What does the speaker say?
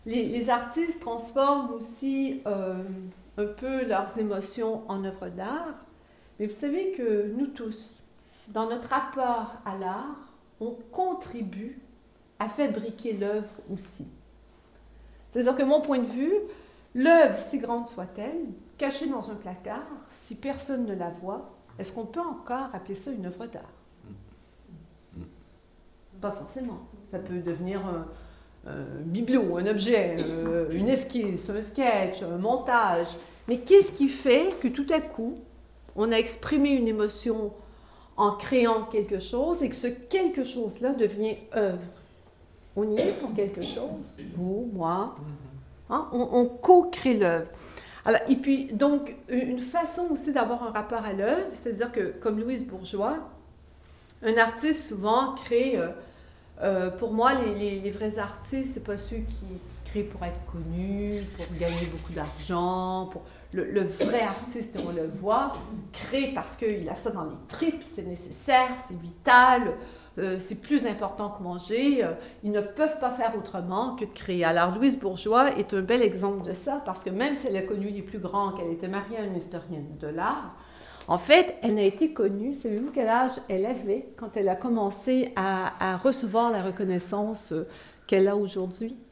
Les artistes transforment aussi un peu leurs émotions en œuvres d'art, mais vous savez que nous tous, dans notre rapport à l'art, on contribue à fabriquer l'œuvre aussi. C'est-à-dire que mon point de vue, l'œuvre, si grande soit-elle, cachée dans un placard, si personne ne la voit, est-ce qu'on peut encore appeler ça une œuvre d'art? Pas forcément. Ça peut devenir un bibelot, un objet, une esquisse, un sketch, un montage. Mais qu'est-ce qui fait que tout à coup, on a exprimé une émotion en créant quelque chose et que ce quelque chose-là devient œuvre? On y est pour quelque chose, vous, moi. Hein? On co-crée l'œuvre. Alors, et puis, donc, une façon aussi d'avoir un rapport à l'œuvre, c'est-à-dire que, comme Louise Bourgeois, un artiste souvent crée, pour moi, les vrais artistes, c'est pas ceux qui créent pour être connus, pour gagner beaucoup d'argent, pour... Le vrai artiste, on le voit, crée parce qu'il a ça dans les tripes, c'est nécessaire, c'est vital, c'est plus important que manger, ils ne peuvent pas faire autrement que de créer. Alors Louise Bourgeois est un bel exemple de ça, parce que même si elle a connu les plus grands, qu'elle était mariée à une historienne de l'art, en fait, elle n'a été connue, savez-vous quel âge elle avait quand elle a commencé à recevoir la reconnaissance qu'elle a aujourd'hui?